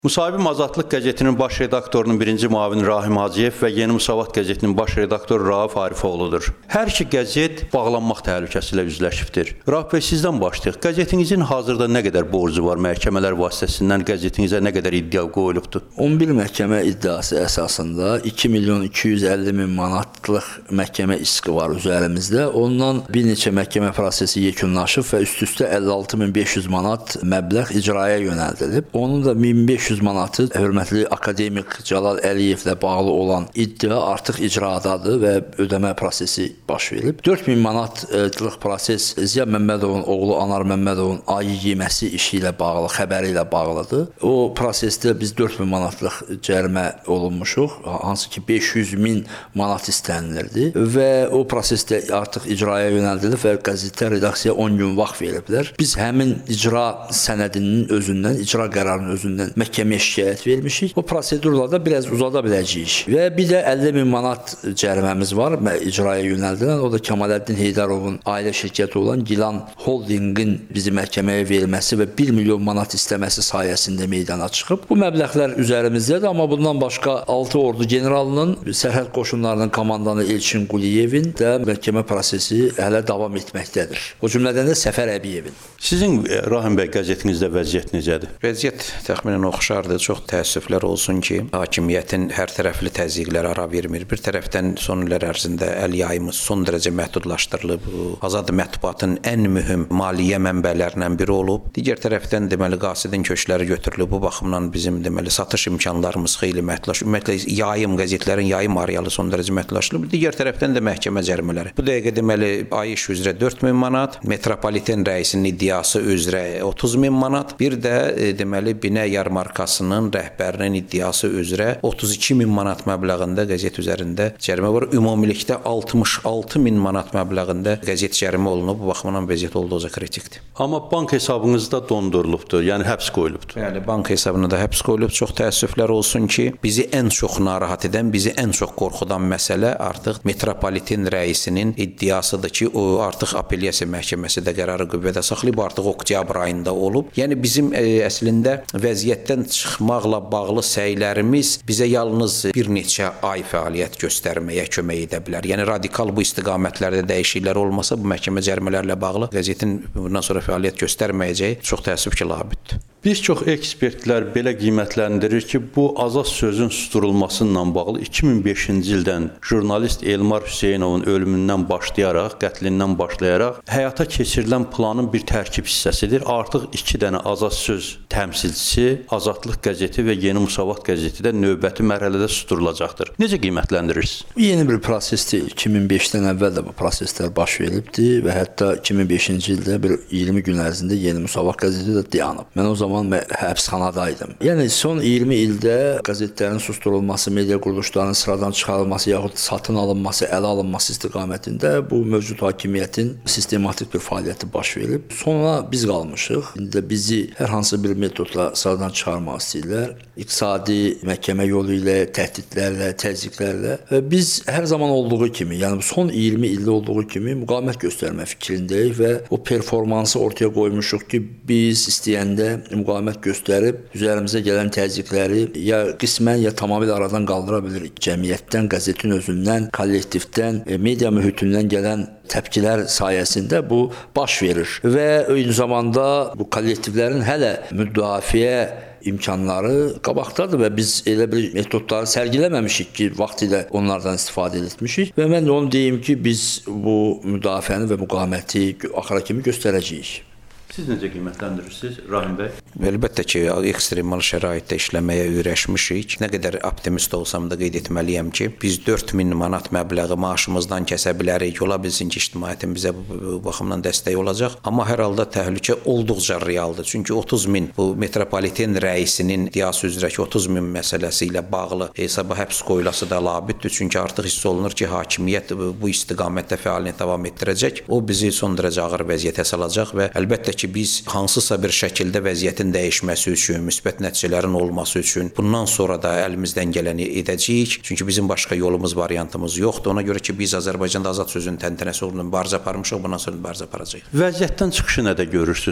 Müsahibim Azadlıq qəzetinin baş redaktorunun birinci müavini Rahim Hacıyev və Yeni Müsavat qəzetinin baş redaktoru Rauf Arifoğludur. Hər iki qəzet bağlanmaq təhlükəsi ilə üzləşibdir. Rauf bəy, sizdən başlayaq. Qəzetinizin hazırda nə qədər borcu var? Məhkəmələr vasitəsindən qəzetinizə nə qədər iddia qoyulubdur? 11 məhkəmə iddiası əsasında 2.250.000 manatlıq məhkəmə iski var üzərimizdə. Ondan bir neçə məhkəmə prosesi yekunlaşıb və üst-üstə 56.500 manat məbləğ icraya yönəldilib. Onun da 1500 manatı hörmətli akademik Cəlal Əliyevlə bağlı olan iddia artıq icradadır və ödəmə prosesi baş verib. 4000 manatlıq proses Ziya Məmmədovun oğlu Anar Məmmədovun ayı yeməsi işi ilə bağlı, xəbəri ilə bağlıdır. O prosesdə biz 4000 manatlıq cərimə olunmuşuq, hansı ki 500.000 manat istənilirdi və o prosesdə artıq icraya yönəldilib və qəzetə, redaksiyaya 10 gün vaxt veriblər. Biz həmin icra sənədinin özündən, icra qərarının özündən məhkəməyə şikayət vermişik. O prosedurlarda biraz uzada biləcəyik. Və bir də 50.000 manat cəriməmiz var icraya yönəldilən. O da Kemaləddin Heydarovun ailə şirkəti olan Gilan Holdingin bizi məhkəməyə verilməsi və 1 milyon manat istəməsi sayəsində meydana çıxıb. Bu məbləğlər üzərimizdədir, amma bundan başqa 6 ordu generalının, sərhəd qoşunlarının komandanı Elçin Quliyevin də məhkəmə prosesi hələ davam etməkdədir. O cümlədən də Səfər Əbiyevin. Sizin Rahim bəy qəzetinizdə vəziyyət necədir? Vəziyyət təxminən oxşardır. Çox təəssüflər olsun ki, hakimiyyətin hər tərəfli təzyiqlər ara vermir. Bir tərəfdən son illər ərzində əl yayımız son dərəcə məhdudlaşdırılıb. Azad mətbuatın ən mühüm maliyyə mənbələrindən biri olub. Digər tərəfdən deməli qasidin köşkləri götürülüb. Bu baxımdan bizim deməli satış imkanlarımız xeyli məhdudlaşıb. Ümumiyyətlə yayım qəzetlərin yayım arealı son dərəcə məhdudlaşdırılıb. Digər tərəfdən də məhkəmə cərimələri. Bu dəqiqə deməli ay iş üzrə 4000 manat, metropoliten rəisinin iddiası üzrə 30.000 manat, bir də deməli Binə yarmarkasının rəhbərinin iddiası üzrə 32.000 manat məbləğində qəzet üzərində cərimə var. Ümumilikdə 66.000 manat məbləğində qəzet cərimə olunub. Bu baxımdan vəziyyət olduqca kritikdir. Amma bank hesabınızda dondurulubdur, yəni həbs qoyulubdur. Bəli, bank hesabına da həbs qoyulub. Çox təəssüflər olsun ki, bizi ən çox narahat edən, bizi ən çox qorxudan məsələ artıq metropoliten rəisinin iddiasıdır ki, o artıq apellyasiya məhkəməsi də qərarı qüvvədə saxlayıb, artıq oktyabr ayında olub. Yəni bizim əslində vəziyyətdən çıxmaqla bağlı səylərimiz bizə yalnız bir neçə ay fəaliyyət göstərməyə kömək edə bilər. Yəni radikal bu istiqamətlərdə dəyişikliklər olmasa, bu məhkəmə cərimələrlə bağlı qəzetin bundan sonra fəaliyyət göstərməyəcəyi çox təəssüf ki, labüddür. Bir çox ekspertlər belə qiymətləndirir ki, bu azad sözün susturulmasıyla bağlı 2005-ci ildən jurnalist Elmar Hüseynovun ölümündən başlayaraq, qətlindən başlayaraq həyata keçirilən planın bir tərkib hissəsidir. Artıq 2 dənə azad söz təmsilçisi Azadlıq qəzeti və Yeni Müsavat qəzeti də növbəti mərhələdə susturulacaqdır. Necə qiymətləndirirsiniz? Yeni bir prosesdir. 2005-dən əvvəl də bu proseslər baş veribdi və hətta 2005-ci ildə bir 20 gün ərzində Yeni Müsavat qəzeti də dayanıb. Mən o zaman həbsxanadaydım. Yəni son 20 ildə qəzetlərin susturulması, media quruluşlarının sıradan çıxarılması yaxud satın alınması, ələ alınması istiqamətində bu mövcud hakimiyyətin sistematik bir fəaliyyəti baş verib. Sonra biz qalmışıq. İndi də bizi hər hansı bir metodla sıradan çıxarmaq istəyirlər. İqtisadi məhkəmə yolu ilə, təhdidlərlə, təzyiqlərlə və biz hər zaman olduğu kimi, yəni son 20 ildə olduğu kimi müqavimət göstərmə fikrindəyik və o performansı ortaya qoymuşuq ki, biz istəyəndə müqavimət göstərib üzərimizə gələn təzyiqləri ya qismən, ya tamamilə aradan qaldıra bilirik. Cəmiyyətdən, qəzetin özündən, kollektivdən, media mühitindən gələn təpkilər sayəsində bu baş verir və eyni zamanda bu kollektivlərin hələ müdafiə imkanları qabaqdadır və biz elə bir metodları sərgiləməmişik ki, vaxtilə onlardan istifadə etmişik və mən də onu deyim ki, biz bu müdafiəni və müqaviməti axıra kimi göstərəcəyik. Siz necə qiymətləndirirsiniz, Rahim bəy? Əlbəttə ki, ekstremal şəraitdə işləməyə öyrəşmişik. Nə qədər optimist olsam da qeyd etməliyəm ki, biz 4000 manat məbləği maaşımızdan kəsə bilərik. Ola bilsin ki, ictimaiyyətin bizə bu baxımdan dəstək olacaq. Amma hər halda təhlükə olduqca realdır. Çünki 30.000 bu metropoliten rəisinin iddiası üzrə ki, 30.000 məsələsi ilə bağlı hesaba həbs qoyulası da labüddür. Çünki artıq hiss olunur ki, hakimiyyət bu istiqamətdə fəaliyyət davam etdirəcək. O bizi son dərəcə ağır vəziyyətə salacaq və əlbəttə ki, biz hansısa bir şəkildə vəziyyətin dəyişməsi üçün, müsbət nəticələrin olması üçün bundan sonra da əlimizdən gələni edəcəyik. Çünki bizim başqa yolumuz, variantımız yoxdur. Ona görə ki, biz Azərbaycanda azad sözün təntənəsi uğrunda mübarizə aparmışıq, bundan sonra mübarizə aparacağıq. Vəziyyətdən çıxışı nədə görürsünüz?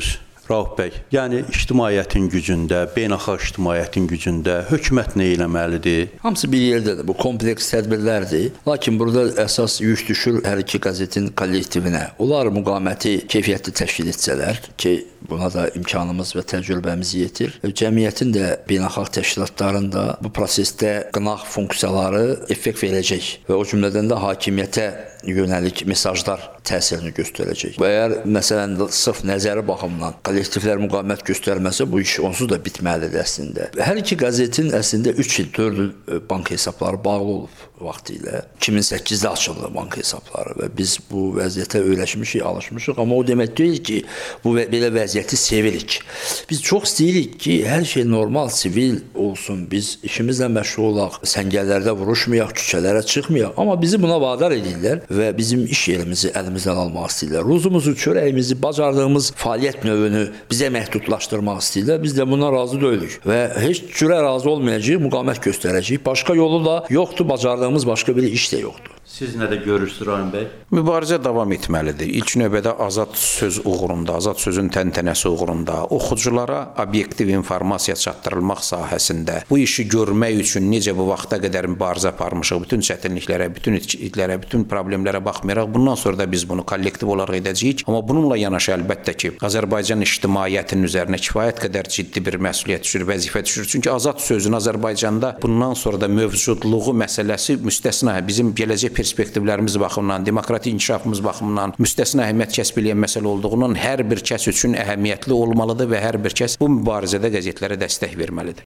Rauf bəy, yəni ictimaiyyətin gücündə, beynəlxalq ictimaiyyətin gücündə hökumət nə etməlidir? Hamısı bir yerdədir. Bu kompleks tədbirlərdir. Lakin burada əsas yük düşür hər iki qəzetin kollektivinə. Onlar müqaməti keyfiyyətli təşkil etsələr ki, buna da imkanımız və təcrübəmiz yetir. Cəmiyyətin də beynəlxalq təşkilatların da bu prosesdə qınaq funksiyaları effekt verəcək və o cümlədən də hakimiyyətə yönəlik mesajlar təsirini göstərəcək. Və əgər məsələn sırf nəzəri baxımından kollektivlər müqavimət göstərməsə bu iş onsuz da bitməlidir əslində. Hər iki qəzetin əslində 3 il, 4 il bank hesabları bağlı olub vaxtilə. 2008-də açıldı bank hesabları və biz bu vəziyyətə öyrəşmişik, alışmışıq, amma o demək deyil ki, bu belə vəziyyəti sevirik. Biz çox istəyirik ki, hər şey normal, sivil olsun, biz işimizlə məşğul olaq, səngərlərdə vuruşmayaq, küçələrə çıxmayaq, amma bizi buna vadar edirlər və bizim iş yerimizi əlimizdən almaq istəyirlər. Ruzumuzu, çörəyimizi, bacardığımız fəaliyyət növünü bizə məhdudlaşdırmaq istəyirlər. Biz də buna razı deyilik və heç cürə razı olmayacağıq, müqavimət göstərəcəyik. Başqa yolu da yoxdur, bacardığımız başqa bir iş də yoxdur. Siz nə də görürsünüz Rahim bəy? Mübarizə davam etməlidir. İlk növbədə azad söz uğrunda, azad sözün təntənəsi uğrunda, oxuculara obyektiv informasiya çatdırılmaq sahəsində bu işi görmək üçün necə bu vaxta qədər mübarizə aparmışıq, bütün çətinliklərə, bütün itkiliklərə, bütün problemlərə baxmayaraq, bundan sonra da biz bunu kollektiv olaraq edəcəyik. Amma bununla yanaşı əlbəttə ki, Azərbaycan ictimaiyyətinin üzərinə kifayət qədər ciddi bir məsuliyyət düşür, vəzifə düşür. Çünki azad sözün Azərbaycanda bundan sonra da mövcudluğu məsələsi müstəsna, bizim gələcək perspektivlərimiz baxımından, demokratik inkişafımız baxımından müstəsna əhəmiyyət kəsb edən məsələ olduğundan hər bir kəs üçün əhəmiyyətli olmalıdır və hər bir kəs bu mübarizədə qəzetlərə dəstək verməlidir.